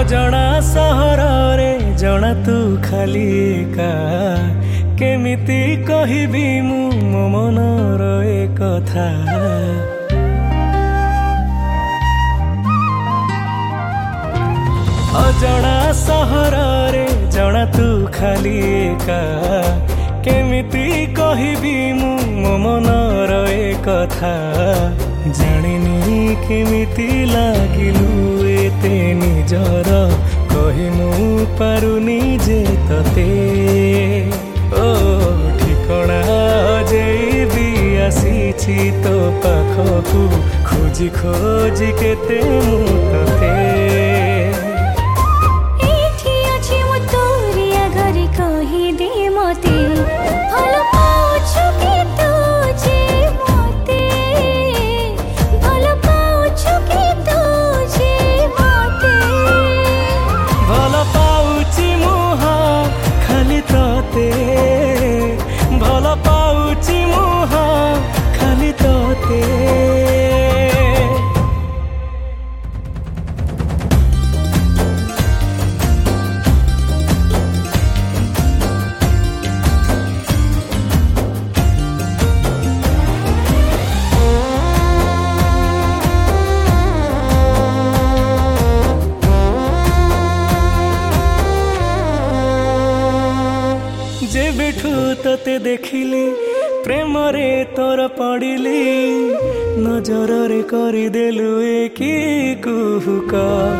अजणा सहर रे जणा तू खाली एका केमिति कहबी मु मो मनर ए कथा। अजणा सहर रे जणा तू खाली एका केमिति कहबी मु मो मनर ए कथा। जानिनी केमिति लागिलु एते निजर कहि मु पारुनी जे तते। ओ ठिकणा जेबी आसीछि तो पाखकु खोजी खोजी केते मु तते। एठी अछि मु तोरी आगरे कहि दे मते भल पाउछु कि तू जे मते भल पाउछु कि तू जे मते भल पाउछि मुह खाली तते भल पाउछि मुह खाली तते। जे बेठू तते देखिली प्रेम रे तोर पड़िली नजर रे करदेलु कि कुहुक।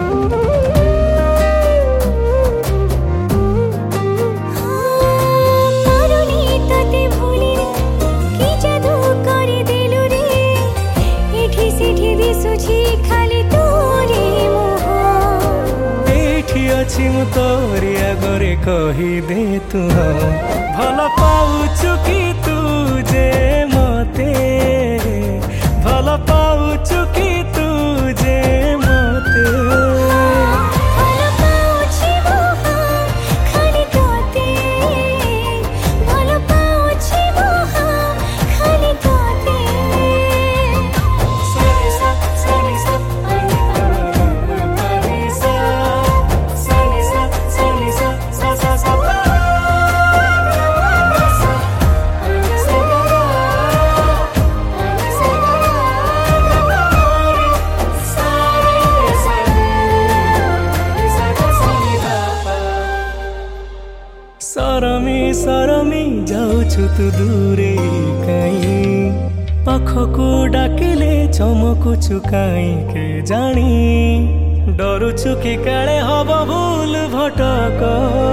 पारुनी तते भूली कि जादू करदेलु रे एठी सेठी दिसुछि खाली तोरी मुह। एठी अछि मु तोरी आगरे कहि दे तू भल पाउछु कि तू जे मते भल पाउछु कि तू जे मते। भल पाउछि मुह खाली तोते भल पाउछि मुह खाली तोते। सरमी सरमी जाउछु तू दूरे काई पाखकु डाकिले चमकुछु काई के जानी डरुछु कि काले हब भूल भटक।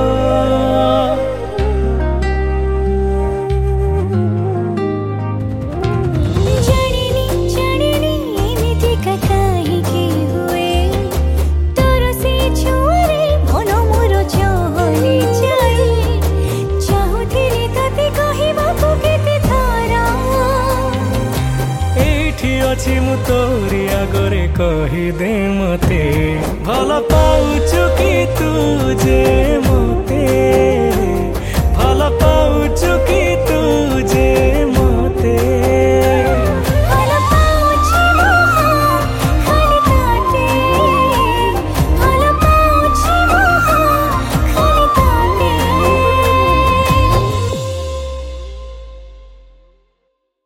जानिनी जानिनी एमिति काहे कि हुए तोर से छुरे मन मोर चहली जाई चाहुथिली तते कहिबाकु केते थरा। एठी अछि मु तोरी आगरे कहि दे मते भल पाउछु कि तू जे